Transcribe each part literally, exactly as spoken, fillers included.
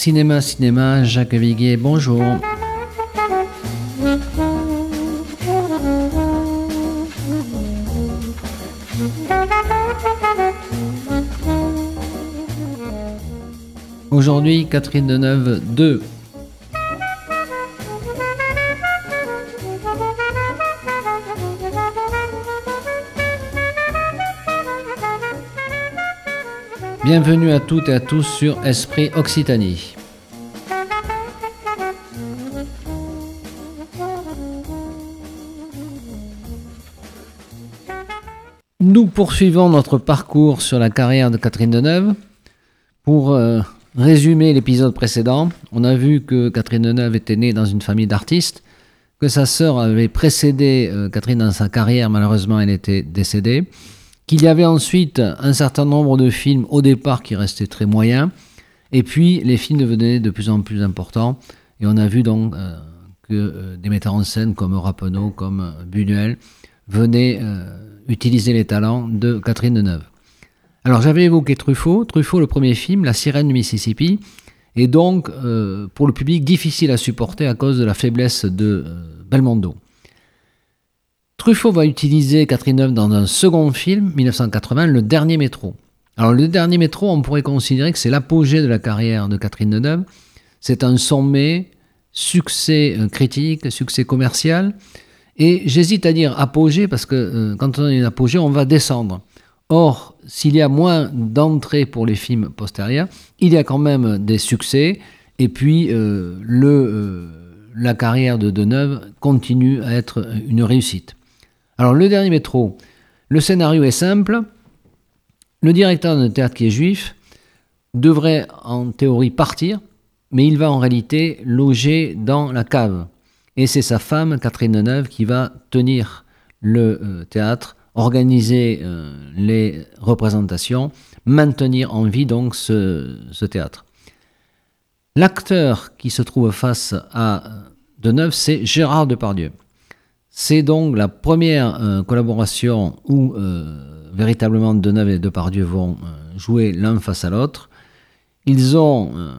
Cinéma, cinéma, Jacques Viguier, bonjour. Aujourd'hui, Catherine Deneuve deux. Bienvenue à toutes et à tous sur Esprit Occitanie. Nous poursuivons notre parcours sur la carrière de Catherine Deneuve. Pour euh, résumer l'épisode précédent, on a vu que Catherine Deneuve était née dans une famille d'artistes, que sa sœur avait précédé euh, Catherine dans sa carrière, malheureusement elle était décédée, qu'il y avait ensuite un certain nombre de films au départ qui restaient très moyens, et puis les films devenaient de plus en plus importants, et on a vu donc euh, que euh, des metteurs en scène comme Rappeneau, comme euh, Buñuel, venaient euh, utiliser les talents de Catherine Deneuve. Alors j'avais évoqué Truffaut, Truffaut le premier film, La Sirène du Mississippi, est donc euh, pour le public difficile à supporter à cause de la faiblesse de euh, Belmondo. Truffaut va utiliser Catherine Deneuve dans un second film, dix-neuf cent quatre-vingts, Le Dernier Métro. Alors le Dernier Métro, on pourrait considérer que c'est l'apogée de la carrière de Catherine Deneuve. C'est un sommet, succès critique, succès commercial. Et j'hésite à dire apogée parce que euh, quand on a une apogée, on va descendre. Or, s'il y a moins d'entrées pour les films postérieurs, il y a quand même des succès. Et puis, euh, le, euh, la carrière de Deneuve continue à être une réussite. Alors, Le Dernier Métro, le scénario est simple. Le directeur d'un théâtre qui est juif devrait en théorie partir, mais il va en réalité loger dans la cave. Et c'est sa femme, Catherine Deneuve, qui va tenir le euh, théâtre, organiser euh, les représentations, maintenir en vie donc ce, ce théâtre. L'acteur qui se trouve face à Deneuve, c'est Gérard Depardieu. C'est donc la première euh, collaboration où euh, véritablement Deneuve et Depardieu vont euh, jouer l'un face à l'autre. Ils ont euh,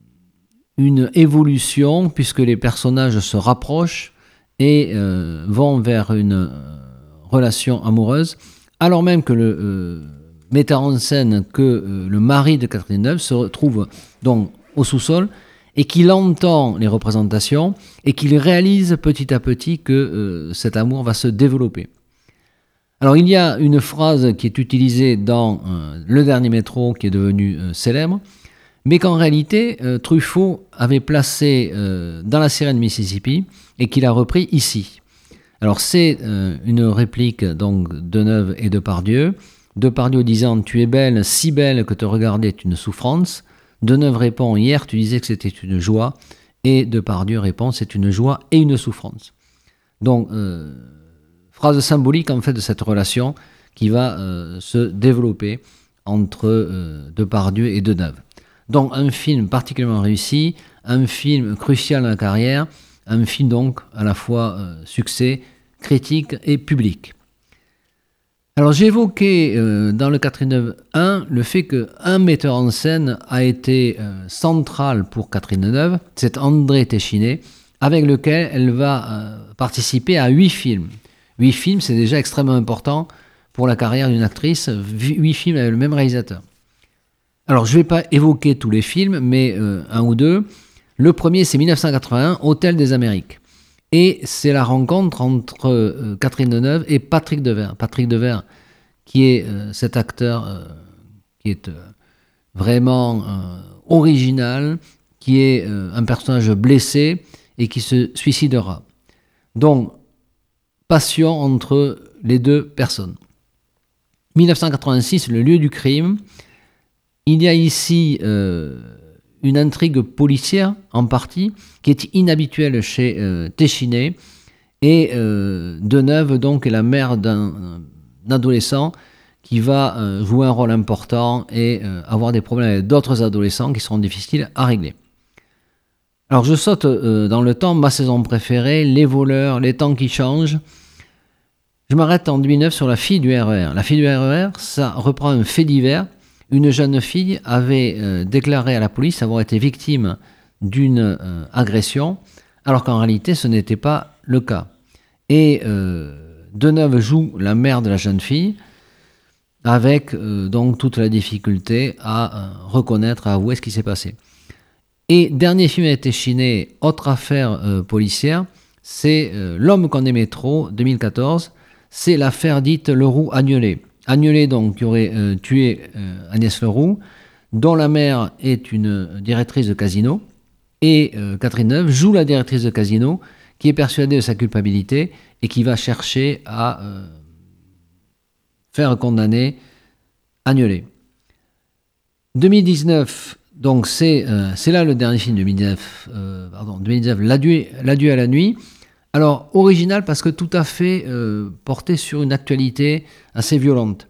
une évolution puisque les personnages se rapprochent et euh, vont vers une euh, relation amoureuse, alors même que le euh, metteur en scène, que euh, le mari de Catherine Deneuve se retrouve donc au sous-sol et qu'il entend les représentations et qu'il réalise petit à petit que euh, cet amour va se développer. Alors il y a une phrase qui est utilisée dans euh, Le Dernier Métro qui est devenue euh, célèbre, mais qu'en réalité euh, Truffaut avait placé euh, dans La Sirène Mississippi et qu'il a repris ici. Alors c'est euh, une réplique donc de Deneuve et Depardieu. Depardieu disant « Tu es belle, si belle que te regarder est une souffrance ». Deneuve répond « Hier tu disais que c'était une joie ». Et Depardieu répond « C'est une joie et une souffrance ». Donc, euh, phrase symbolique en fait de cette relation qui va euh, se développer entre euh, Depardieu et Deneuve. Donc un film particulièrement réussi, un film crucial dans la carrière, un film donc à la fois euh, succès, critique et public. Alors j'ai évoqué euh, dans le Catherine Deneuve un le fait qu'un metteur en scène a été euh, central pour Catherine Deneuve, c'est André Téchiné, avec lequel elle va euh, participer à huit films. Huit films, c'est déjà extrêmement important pour la carrière d'une actrice, huit films avec le même réalisateur. Alors je ne vais pas évoquer tous les films, mais euh, un ou deux. Le premier, c'est dix-neuf cent quatre-vingt-un, Hôtel des Amériques. Et c'est la rencontre entre euh, Catherine Deneuve et Patrick Devers. Patrick Devers, qui est euh, cet acteur euh, qui est euh, vraiment euh, original, qui est euh, un personnage blessé et qui se suicidera. Donc, passion entre les deux personnes. dix-neuf cent quatre-vingt-six, Le lieu du crime. Il y a ici euh, une intrigue policière, en partie, qui est inhabituelle chez euh, Téchiné. Et euh, Deneuve, donc, est la mère d'un, d'un adolescent qui va euh, jouer un rôle important et euh, avoir des problèmes avec d'autres adolescents qui seront difficiles à régler. Alors, je saute euh, dans le temps, ma saison préférée, Les voleurs, Les temps qui changent. Je m'arrête en deux mille neuf sur La fille du R E R. La fille du R E R, ça reprend un fait divers une jeune fille avait euh, déclaré à la police avoir été victime d'une euh, agression, alors qu'en réalité ce n'était pas le cas. Et euh, Deneuve joue la mère de la jeune fille, avec euh, donc toute la difficulté à euh, reconnaître, à avouer ce qui s'est passé. Et dernier film a été chiné, autre affaire euh, policière, c'est euh, L'homme qu'on aimait trop, deux mille quatorze, c'est l'affaire dite Leroux-Agnelet. Agnelet, donc, qui aurait euh, tué euh, Agnès Leroux, dont la mère est une directrice de casino, et euh, Catherine Deneuve joue la directrice de casino, qui est persuadée de sa culpabilité et qui va chercher à euh, faire condamner Agnelet. deux mille dix-neuf, donc c'est, euh, c'est là le dernier film, deux mille dix-neuf, euh, pardon, deux mille dix-neuf, L'adieu, L'adieu à la nuit. Alors, original parce que tout à fait euh, porté sur une actualité assez violente.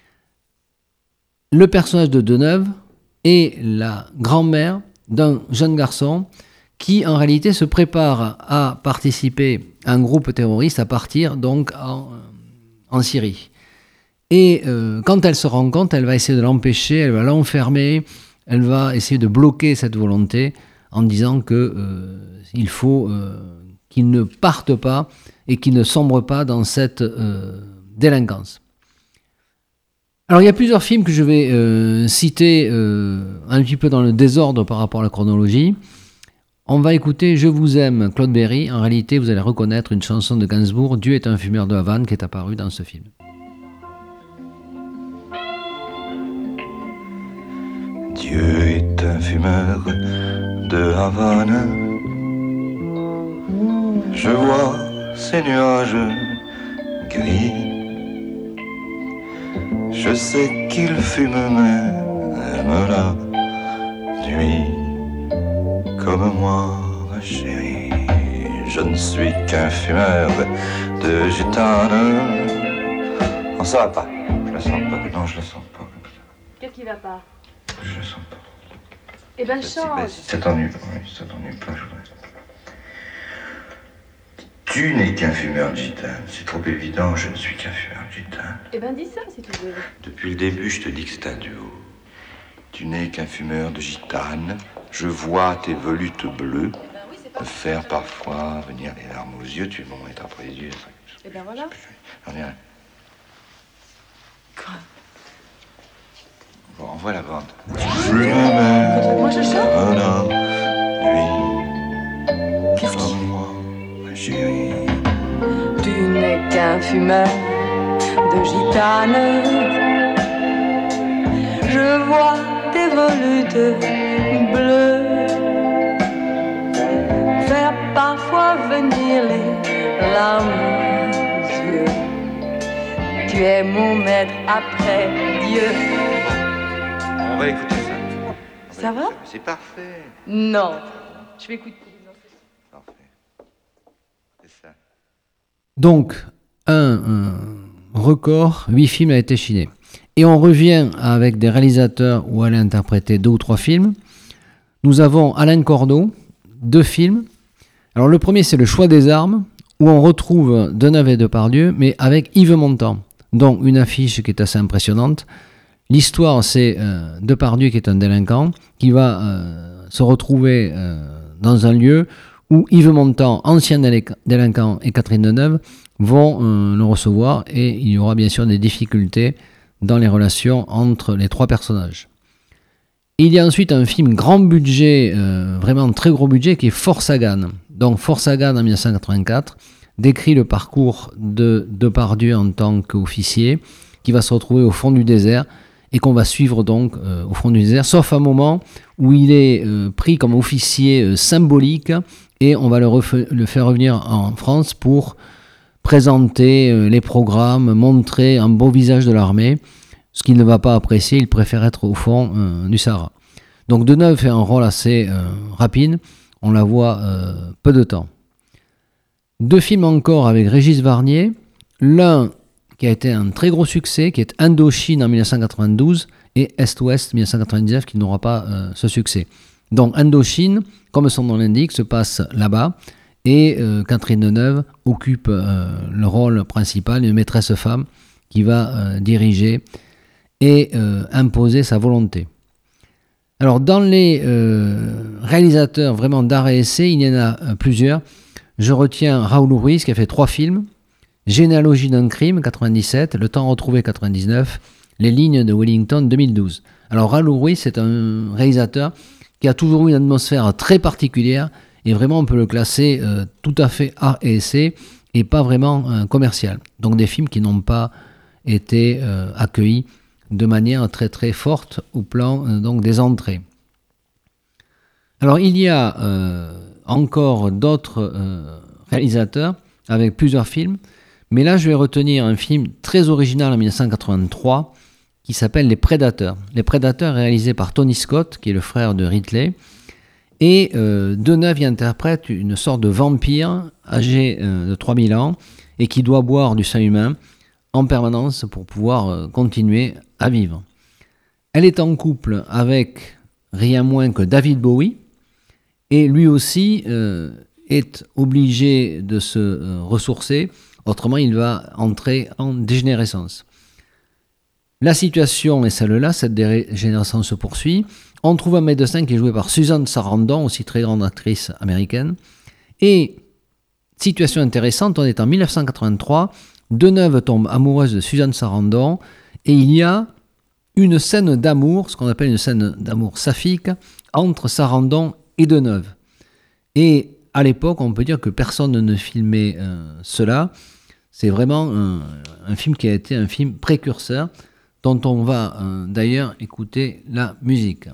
Le personnage de Deneuve est la grand-mère d'un jeune garçon qui, en réalité, se prépare à participer à un groupe terroriste, à partir donc en, en Syrie. Et euh, quand elle se rend compte, elle va essayer de l'empêcher, elle va l'enfermer, elle va essayer de bloquer cette volonté en disant qu'il euh, faut euh, qu'il ne parte pas et qu'il ne sombre pas dans cette euh, délinquance. Alors il y a plusieurs films que je vais euh, citer euh, un petit peu dans le désordre par rapport à la chronologie. On va écouter Je vous aime, Claude Berry. En réalité, vous allez reconnaître une chanson de Gainsbourg, Dieu est un fumeur de Havane, qui est apparue dans ce film. Dieu est un fumeur de Havane. Je vois ces nuages gris. Je sais qu'il fume même la nuit. Comme moi, ma chérie, je ne suis qu'un fumeur de gitane. Non, ça va pas. Je la sens pas. Non, je la sens pas. Qu'est-ce qui va pas? Je le sens pas. Eh ben, Si, change. bah, si ça t'ennuie, oui, si ça t'ennuie pas, je voudrais. Tu n'es qu'un fumeur de gitane. C'est trop évident, je ne suis qu'un fumeur de gitane. Eh ben, dis ça si tu veux. Depuis le début, je te dis que c'est un duo. Tu n'es qu'un fumeur de gitane. Je vois tes volutes bleues me faire parfois venir les larmes aux yeux. Tu m'en mettre après les yeux. Eh ben voilà. Reviens. Quoi? Bon, envoie la bande. Moi je chante. Qu'est-ce qui... moi, ma chérie. Tu n'es qu'un fumeur de gitane. Je vois tes volutes bleues faire parfois venir les larmes aux yeux. Tu es mon maître après Dieu. On va écouter ça. Ça va? C'est parfait. Non. Je vais écouter. Parfait. C'est ça. Donc, un, un record, huit films a été chiné. Et on revient avec des réalisateurs où elle a interprété deux ou trois films. Nous avons Alain Corneau, deux films. Alors le premier, c'est Le Choix des armes, où on retrouve Deneuve et Depardieu, mais avec Yves Montand. Donc une affiche qui est assez impressionnante. L'histoire, c'est euh, Depardieu qui est un délinquant, qui va euh, se retrouver euh, dans un lieu où Yves Montand, ancien délinquant, et Catherine Deneuve vont euh, le recevoir, et il y aura bien sûr des difficultés dans les relations entre les trois personnages. Il y a ensuite un film grand budget, euh, vraiment très gros budget, qui est Force Sagan. Donc Force Sagan en dix-neuf cent quatre-vingt-quatre décrit le parcours de Depardieu en tant qu'officier, qui va se retrouver au fond du désert, et qu'on va suivre donc euh, au fond du désert, sauf un moment où il est euh, pris comme officier euh, symbolique, et on va le, refa- le faire revenir en France pour présenter euh, les programmes, montrer un beau visage de l'armée, ce qu'il ne va pas apprécier, il préfère être au fond euh, du Sahara. Donc Deneuve fait un rôle assez euh, rapide, on la voit euh, peu de temps. Deux films encore avec Régis Varnier, l'un qui a été un très gros succès, qui est Indochine en dix-neuf cent quatre-vingt-douze, et Est-Ouest dix-neuf cent quatre-vingt-dix-neuf qui n'aura pas euh, ce succès. Donc Indochine, comme son nom l'indique, se passe là-bas, et euh, Catherine Deneuve occupe euh, le rôle principal, une maîtresse femme qui va euh, diriger et euh, imposer sa volonté. Alors, dans les euh, réalisateurs vraiment d'art et essai, il y en a euh, plusieurs. Je retiens Raoul Ruiz qui a fait trois films. Généalogie d'un crime, quatre-vingt-dix-sept, Le temps retrouvé, quatre-vingt-dix-neuf, Les lignes de Wellington, deux mille douze. Alors Raoul Ruiz, c'est un réalisateur qui a toujours eu une atmosphère très particulière et vraiment on peut le classer euh, tout à fait art et essai et pas vraiment euh, commercial. Donc des films qui n'ont pas été euh, accueillis de manière très très forte au plan euh, donc des entrées. Alors il y a euh, encore d'autres euh, réalisateurs avec plusieurs films, mais là je vais retenir un film très original en dix-neuf cent quatre-vingt-trois qui s'appelle Les Prédateurs. Les Prédateurs réalisé par Tony Scott, qui est le frère de Ridley, et euh, Deneuve y interprète une sorte de vampire âgé euh, de trois mille ans et qui doit boire du sang humain en permanence pour pouvoir euh, continuer à vivre. Elle est en couple avec rien moins que David Bowie, et lui aussi euh, est obligé de se euh, ressourcer, autrement il va entrer en dégénérescence. La situation est celle-là, cette dégénérescence se poursuit. On trouve un médecin qui est joué par Susan Sarandon, aussi très grande actrice américaine. Et, situation intéressante, on est en dix-neuf cent quatre-vingt-trois, Deneuve tombe amoureuse de Susan Sarandon, et il y a une scène d'amour, ce qu'on appelle une scène d'amour saphique, entre Sarandon et Deneuve. Et à l'époque, on peut dire que personne ne filmait euh, cela. C'est vraiment un, un film qui a été un film précurseur, dont on va euh, d'ailleurs écouter la musique.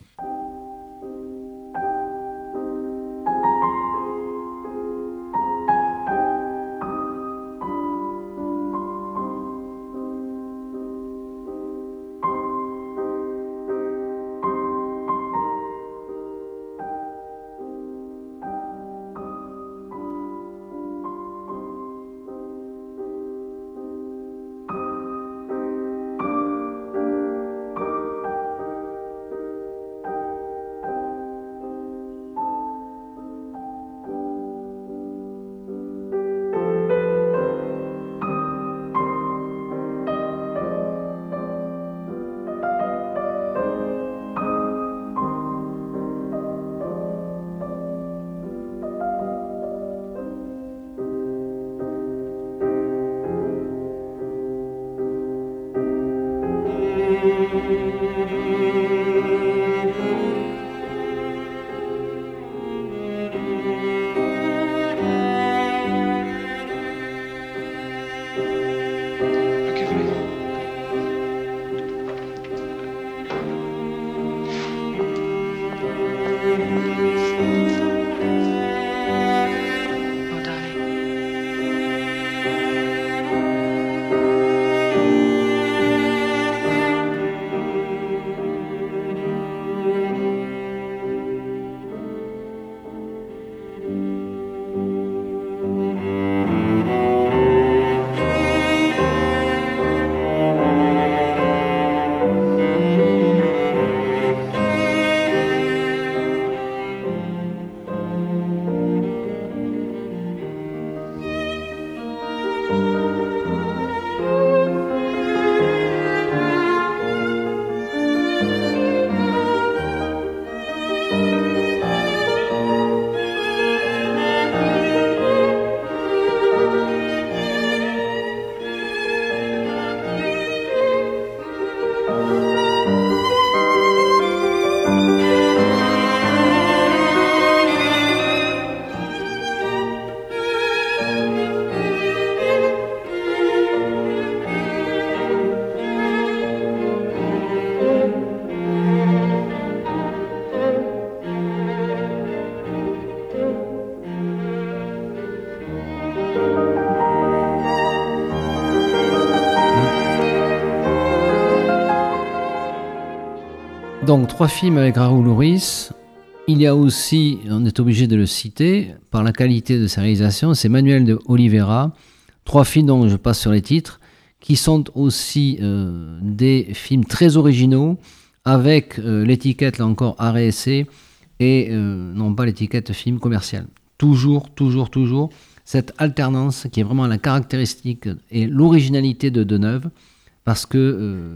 Donc, trois films avec Raoul Ruiz. Il y a aussi, on est obligé de le citer, par la qualité de sa réalisation, c'est Manuel de Oliveira. Trois films dont je passe sur les titres, qui sont aussi euh, des films très originaux, avec euh, l'étiquette, là encore, art et essai, et euh, non pas l'étiquette film commercial. Toujours, toujours, toujours, cette alternance qui est vraiment la caractéristique et l'originalité de Deneuve, parce que euh,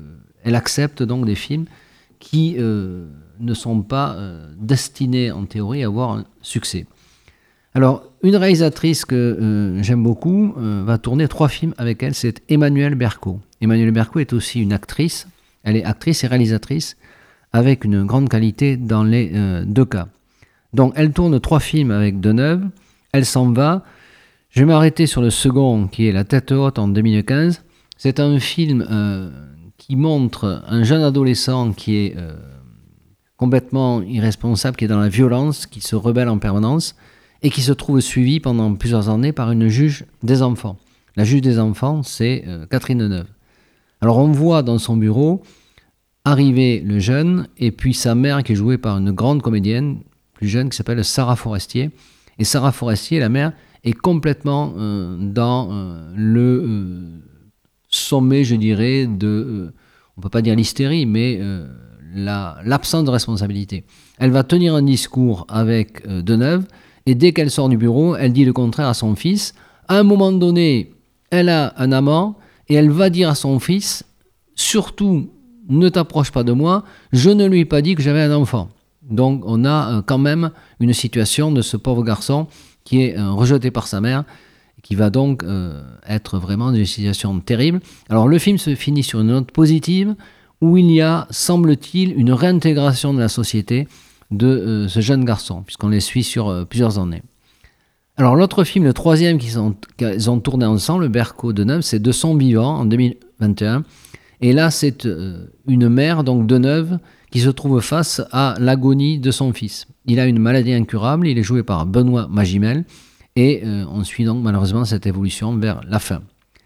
elle accepte donc des films qui euh, ne sont pas euh, destinés en théorie à avoir un succès. Alors, une réalisatrice que euh, j'aime beaucoup euh, va tourner trois films avec elle, c'est Emmanuelle Berco. Emmanuelle Berco est aussi une actrice, elle est actrice et réalisatrice avec une grande qualité dans les euh, deux cas. Donc, elle tourne trois films avec Deneuve, elle s'en va. Je vais m'arrêter sur le second qui est La tête haute en deux mille quinze. C'est un film euh, qui montre un jeune adolescent qui est euh, complètement irresponsable, qui est dans la violence, qui se rebelle en permanence et qui se trouve suivi pendant plusieurs années par une juge des enfants. La juge des enfants, c'est euh, Catherine Deneuve. Alors on voit dans son bureau arriver le jeune et puis sa mère qui est jouée par une grande comédienne plus jeune qui s'appelle Sarah Forestier. Et Sarah Forestier, la mère, est complètement euh, dans euh, le euh, sommet, je dirais, de, euh, on ne peut pas dire l'hystérie, mais euh, la, l'absence de responsabilité. Elle va tenir un discours avec euh, Deneuve, et dès qu'elle sort du bureau, elle dit le contraire à son fils. À un moment donné, elle a un amant, et elle va dire à son fils, surtout, ne t'approche pas de moi, je ne lui ai pas dit que j'avais un enfant. Donc on a euh, quand même une situation de ce pauvre garçon qui est euh, rejeté par sa mère, qui va donc euh, être vraiment dans une situation terrible. Alors le film se finit sur une note positive, où il y a, semble-t-il, une réintégration de la société de euh, ce jeune garçon, puisqu'on les suit sur euh, plusieurs années. Alors l'autre film, le troisième qu'ils ont, qu'ils ont tourné ensemble, Berco Deneuve, c'est De son vivant en deux mille vingt et un. Et là, c'est euh, une mère, donc Deneuve, qui se trouve face à l'agonie de son fils. Il a une maladie incurable, il est joué par Benoît Magimel, et euh, on suit donc malheureusement cette évolution vers la fin.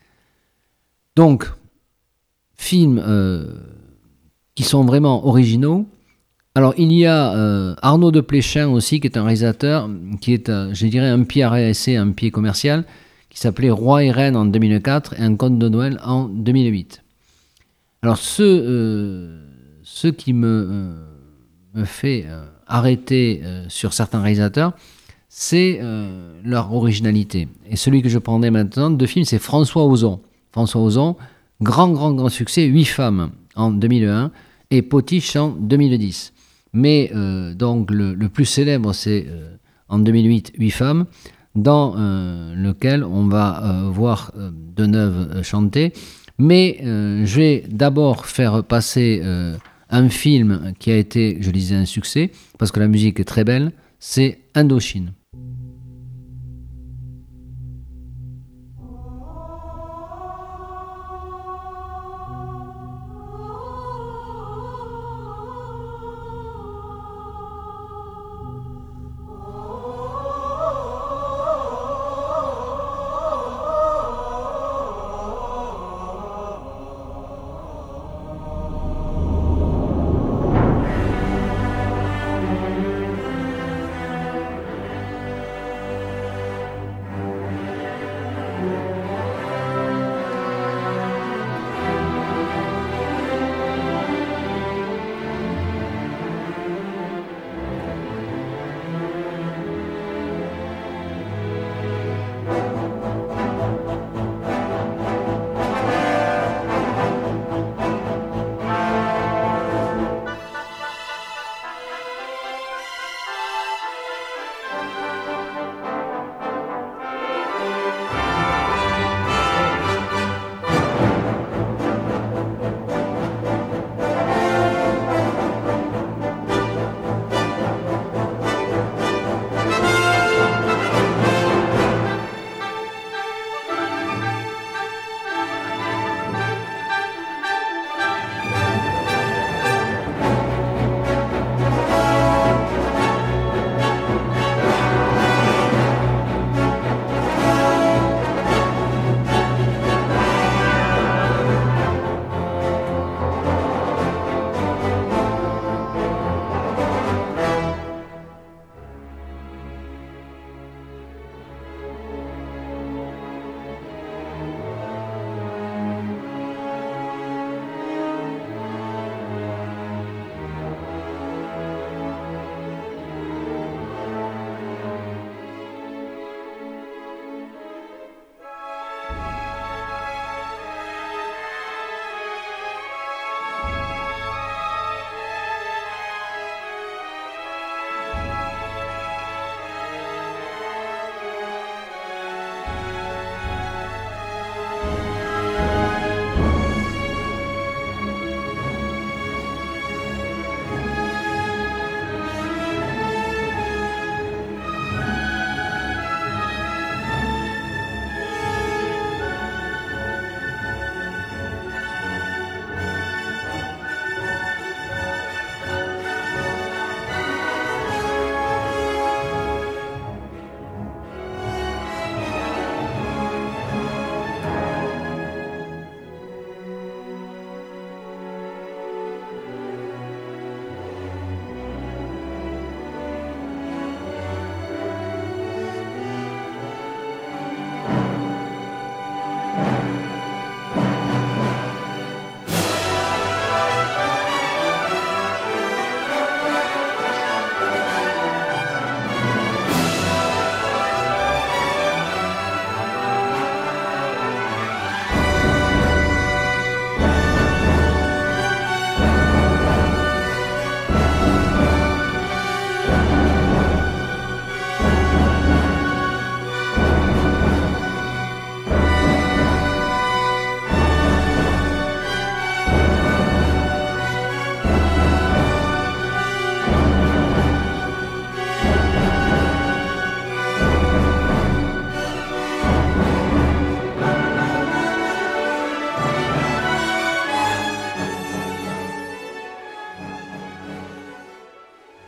Donc, films euh, qui sont vraiment originaux. Alors, il y a euh, Arnaud de Pléchin aussi, qui est un réalisateur, qui est, euh, je dirais, un pied à essai, un pied commercial, qui s'appelait Roi et Reine en deux mille quatre et Un conte de Noël en deux mille huit. Alors, ce, euh, ce qui me, euh, me fait euh, arrêter euh, sur certains réalisateurs, c'est euh, leur originalité. Et celui que je prendrai maintenant de film, c'est François Ozon. François Ozon, grand, grand, grand succès, Huit femmes en deux mille un et Potiche en deux mille dix. Mais euh, donc le, le plus célèbre, c'est euh, en deux mille huit, Huit femmes, dans euh, lequel on va euh, voir euh, Deneuve euh, chanter. Mais euh, je vais d'abord faire passer euh, un film qui a été, je disais, un succès, parce que la musique est très belle, c'est Indochine.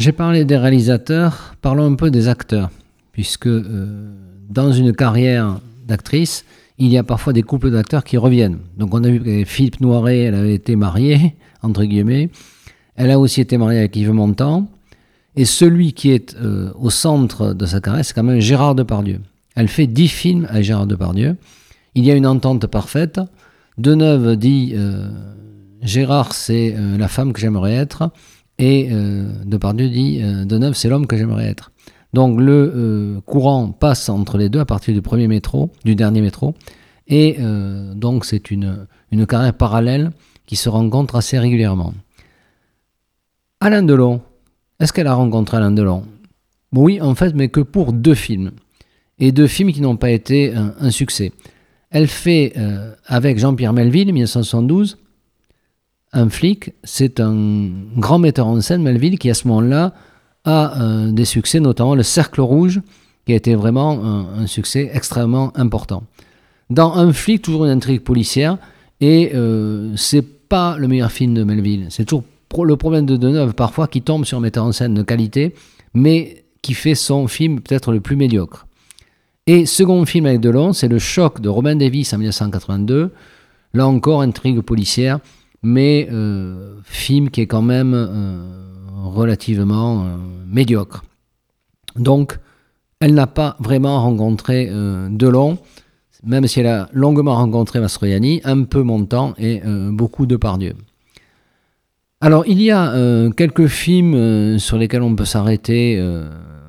j'ai parlé des réalisateurs, parlons un peu des acteurs, puisque euh, dans une carrière d'actrice, il y a parfois des couples d'acteurs qui reviennent. Donc on a vu que Philippe Noiret, elle avait été mariée, entre guillemets. Elle a aussi été mariée avec Yves Montand. Et celui qui est euh, au centre de sa carrière, c'est quand même Gérard Depardieu. Elle fait dix films avec Gérard Depardieu. Il y a une entente parfaite. Deneuve dit euh, Gérard, c'est euh, la femme que j'aimerais être. Et euh, Depardieu dit euh, Deneuve, c'est l'homme que j'aimerais être. Donc le euh, courant passe entre les deux à partir du premier métro, du dernier métro. Et euh, donc c'est une, une carrière parallèle qui se rencontre assez régulièrement. Alain Delon. Est-ce qu'elle a rencontré Alain Delon ? Oui, en fait, mais que pour deux films. Et deux films qui n'ont pas été un, un succès. Elle fait, euh, avec Jean-Pierre Melville, dix-neuf cent soixante-douze, un flic. C'est un grand metteur en scène, Melville, qui à ce moment-là a euh, des succès, notamment Le Cercle Rouge, qui a été vraiment un, un succès extrêmement important. Dans Un flic, toujours une intrigue policière, et euh, c'est pas le meilleur film de Melville. C'est toujours le problème de Deneuve, parfois, qui tombe sur un metteur en scène de qualité, mais qui fait son film peut-être le plus médiocre. Et second film avec Delon, c'est Le Choc de Robin Davis en dix-neuf cent quatre-vingt-deux. Là encore, intrigue policière, mais euh, film qui est quand même euh, relativement euh, médiocre. Donc, elle n'a pas vraiment rencontré euh, Delon, même si elle a longuement rencontré Mastroianni, un peu Montand et euh, beaucoup Depardieu. Alors, il y a euh, quelques films euh, sur lesquels on peut s'arrêter. Euh,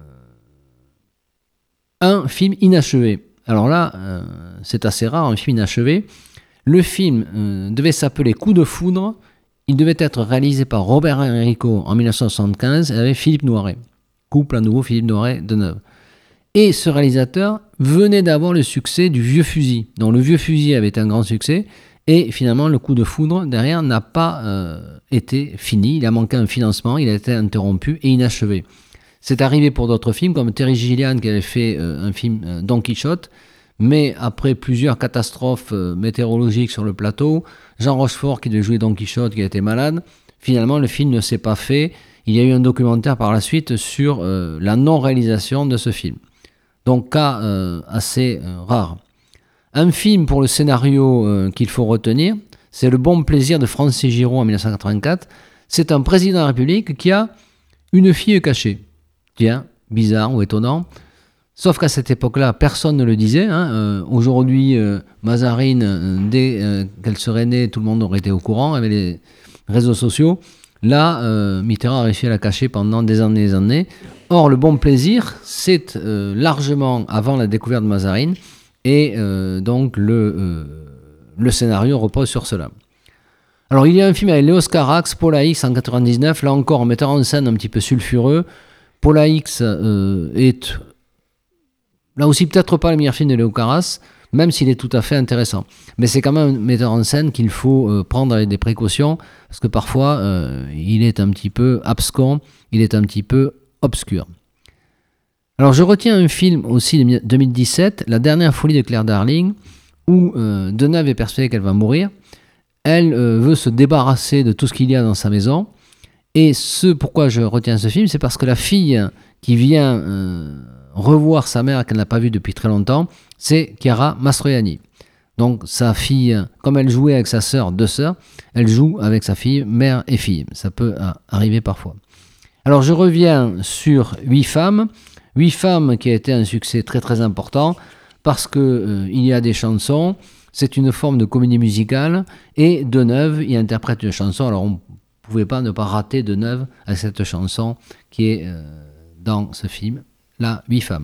un film inachevé. Alors là, euh, c'est assez rare, un film inachevé. Le film euh, devait s'appeler Coup de foudre. Il devait être réalisé par Robert Enrico en dix-neuf cent soixante-quinze et avec Philippe Noiret. Couple à nouveau Philippe Noiret-Deneuve. Et ce réalisateur venait d'avoir le succès du Vieux Fusil. Donc le Vieux Fusil avait été un grand succès. Et finalement, le Coup de foudre, derrière, n'a pas euh, été fini. Il a manqué un financement, il a été interrompu et inachevé. C'est arrivé pour d'autres films, comme Terry Gilliam, qui avait fait euh, un film euh, Don Quichotte, mais après plusieurs catastrophes euh, météorologiques sur le plateau, Jean Rochefort, qui devait jouer Don Quichotte, qui a été malade, finalement, le film ne s'est pas fait. Il y a eu un documentaire par la suite sur euh, la non-réalisation de ce film. Donc, cas euh, assez euh, rare. Un film pour le scénario euh, qu'il faut retenir, c'est Le Bon Plaisir de Francis Giraud en dix-neuf cent quatre-vingt-quatre. C'est un président de la République qui a une fille cachée. Tiens, bizarre ou étonnant. Sauf qu'à cette époque-là, personne ne le disait. Hein. Euh, aujourd'hui, euh, Mazarine, euh, dès euh, qu'elle serait née, tout le monde aurait été au courant avec les réseaux sociaux. Là, euh, Mitterrand a réussi à la cacher pendant des années et des années. Or, Le Bon Plaisir, c'est euh, largement avant la découverte de Mazarine. Et euh, donc, le, euh, le scénario repose sur cela. Alors, il y a un film avec Léos Carax, Paula X en quatre-vingt-dix-neuf. Là encore, un metteur en scène un petit peu sulfureux. Paula X euh, est, là aussi, peut-être pas le meilleur film de Léo Carax, même s'il est tout à fait intéressant. Mais c'est quand même un metteur en scène qu'il faut euh, prendre avec des précautions, parce que parfois, euh, il est un petit peu abscon, il est un petit peu obscur. Alors, je retiens un film aussi de deux mille dix-sept, La dernière folie de Claire Darling, où euh, Deneuve est persuadée qu'elle va mourir. Elle euh, veut se débarrasser de tout ce qu'il y a dans sa maison. Et ce pourquoi je retiens ce film, c'est parce que la fille qui vient euh, revoir sa mère qu'elle n'a pas vue depuis très longtemps, c'est Chiara Mastroianni. Donc sa fille, comme elle jouait avec sa sœur, deux sœurs, elle joue avec sa fille, mère et fille. Ça peut euh, arriver parfois. Alors je reviens sur Huit femmes. Huit femmes qui a été un succès très très important parce que euh, il y a des chansons, c'est une forme de comédie musicale et Deneuve y interprète une chanson. Alors on ne pouvait pas ne pas rater Deneuve à cette chanson qui est euh, dans ce film, là, Huit femmes.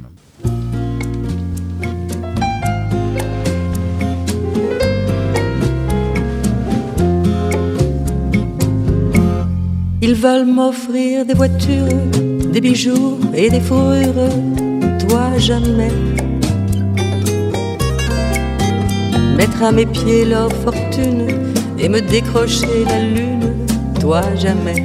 Ils veulent m'offrir des voitures, des bijoux et des fourrures, toi jamais. Mettre à mes pieds leur fortune et me décrocher la lune, toi jamais.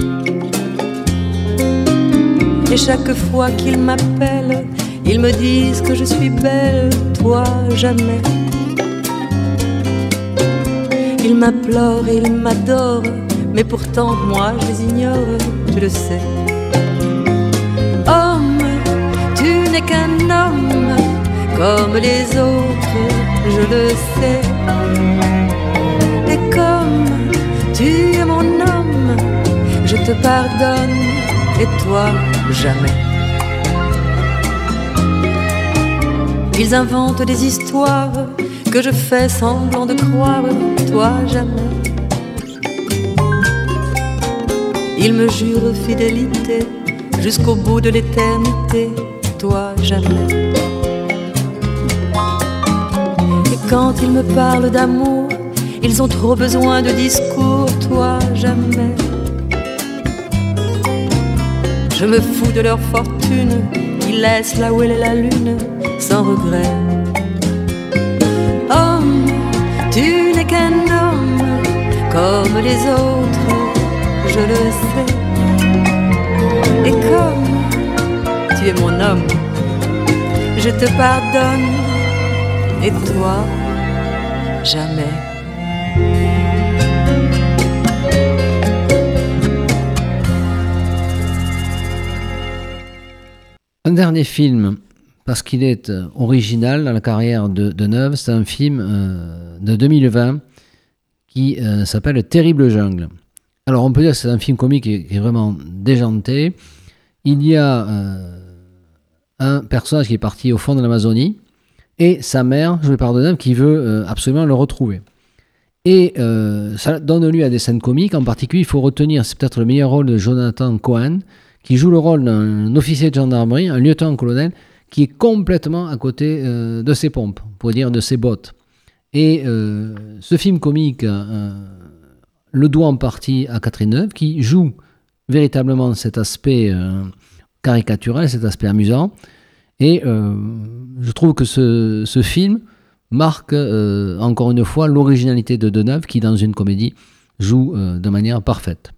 Et chaque fois qu'ils m'appellent, ils me disent que je suis belle, toi jamais. Ils m'implorent, ils m'adorent, mais pourtant moi je les ignore, tu le sais. qu'un homme comme les autres, je le sais. Et comme tu es mon homme, je te pardonne, et toi jamais. Ils inventent des histoires que je fais semblant de croire, toi jamais. Ils me jurent fidélité jusqu'au bout de l'éternité, toi jamais. Et quand ils me parlent d'amour, ils ont trop besoin de discours, toi jamais. Je me fous de leur fortune, ils laissent là où elle est la lune, sans regret. Homme, tu n'es qu'un homme comme les autres, je le sais. Et comme tu es mon homme, je te pardonne, et toi, jamais. Un dernier film, parce qu'il est euh, original dans la carrière de Deneuve, c'est un film euh, de deux mille vingt qui euh, s'appelle Terrible Jungle. Alors on peut dire que c'est un film comique qui est, qui est vraiment déjanté. Il y a euh, un personnage qui est parti au fond de l'Amazonie et sa mère, jouée par Deneuve, qui veut euh, absolument le retrouver. Et euh, ça donne lieu à des scènes comiques. En particulier, il faut retenir, c'est peut-être le meilleur rôle de Jonathan Cohen, qui joue le rôle d'un officier de gendarmerie, un lieutenant-colonel, qui est complètement à côté euh, de ses pompes, pour dire de ses bottes. Et euh, ce film comique euh, le doit en partie à Catherine Deneuve, qui joue véritablement cet aspect euh, caricatural, cet aspect amusant. Et euh, je trouve que ce, ce film marque euh, encore une fois l'originalité de Deneuve, qui dans une comédie joue euh, de manière parfaite.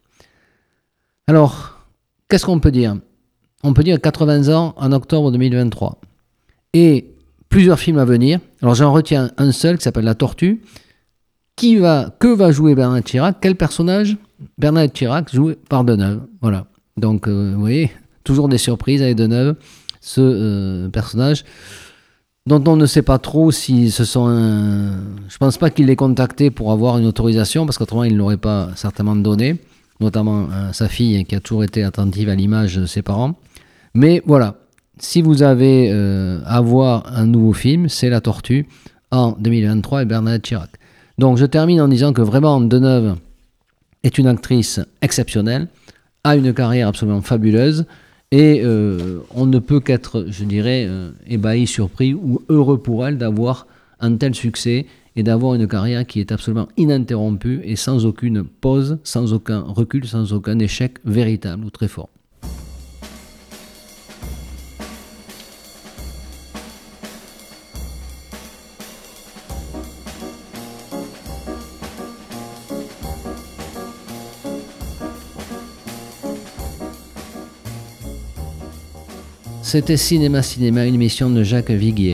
Alors, qu'est-ce qu'on peut dire ? On peut dire quatre-vingts ans en octobre deux mille vingt-trois. Et plusieurs films à venir. Alors j'en retiens un seul qui s'appelle La Tortue. Qui va, que va jouer Bernadette Chirac ? Quel personnage ? Bernadette Chirac joué par Deneuve. Voilà. Donc euh, vous voyez, toujours des surprises avec Deneuve. Ce euh, personnage dont on ne sait pas trop si ce sont un... Je pense pas qu'il l'ait contacté pour avoir une autorisation, parce qu'autrement il ne l'aurait pas certainement donné, notamment à sa fille qui a toujours été attentive à l'image de ses parents. Mais voilà, si vous avez euh, à voir un nouveau film, c'est La Tortue en deux mille vingt-trois et Bernadette Chirac. Donc je termine en disant que vraiment Deneuve est une actrice exceptionnelle, a une carrière absolument fabuleuse, et euh, on ne peut qu'être, je dirais, euh, ébahi, surpris ou heureux pour elle d'avoir un tel succès et d'avoir une carrière qui est absolument ininterrompue et sans aucune pause, sans aucun recul, sans aucun échec véritable ou très fort. C'était Cinéma Cinéma, une émission de Jacques Viguier.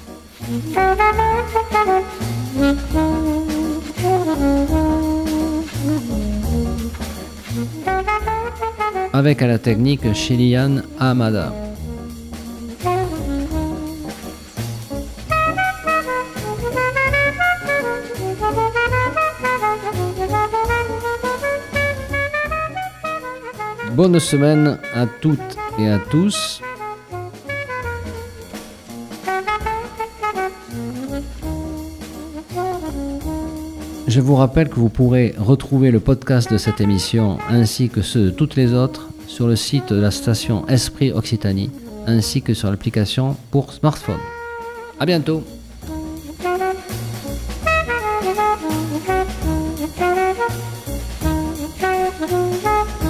Avec à la technique Chiliane Hamada. Bonne semaine à toutes et à tous. Je vous rappelle que vous pourrez retrouver le podcast de cette émission ainsi que ceux de toutes les autres sur le site de la station Esprit Occitanie ainsi que sur l'application pour smartphone. À bientôt. Thank you.